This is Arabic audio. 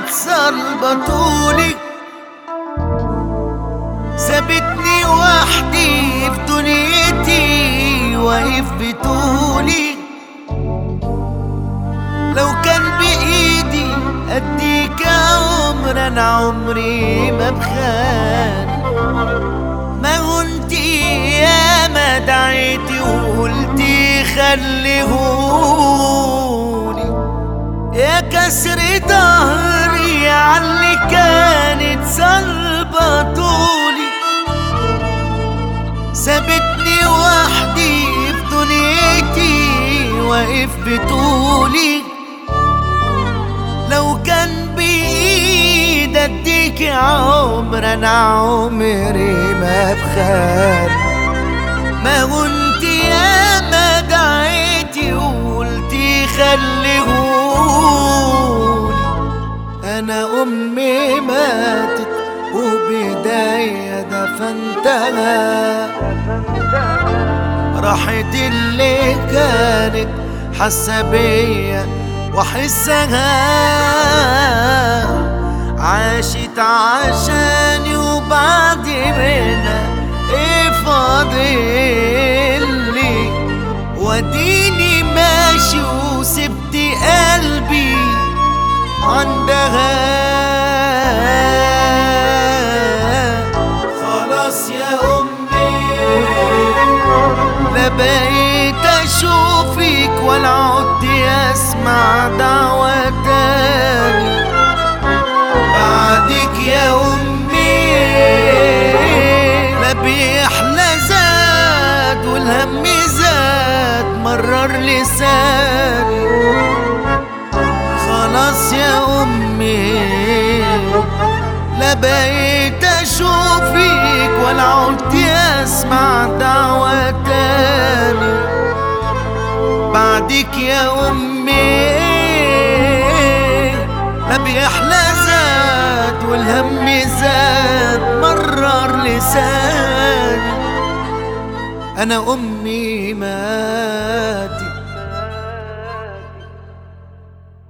صلبة طولي، سابتني وحدي في دنيتي واقف بطولي. لو كان بإيدي أديك عمر أنا عمري ما بخان. ما كنتي يا ما دعيتي وقلتي خليهولي، يا كسر ظهري عاللي كانت صلبة طولي. سابتني وحدي في دنيتي واقف بطولي. لو كان بإيد اديك عمر انا عمري ما بخان. ما كنتي يا ما دعيتي وقلتي خليهولي، انا امي ماتت وبداية دفنتها. راحت اللي كانت حاسة بيا واحسها، عاشت عشاني وبعد منها ايه فاضلي؟ وديني ماشي وسبت قلبي عندها. خلاص يا امي لا بقيت اشوفك ولا عدت اسمع دعوة تاني بعدك يا امي. لا بيحلى زاد والهم زاد مرر لساني. خلاص يا امي لا بقيت اشوفك ولا عدت اسمع دعوة تاني بعدك يا امي. لا بيحلى زاد والهم زاد مرر لساني. انا امي مات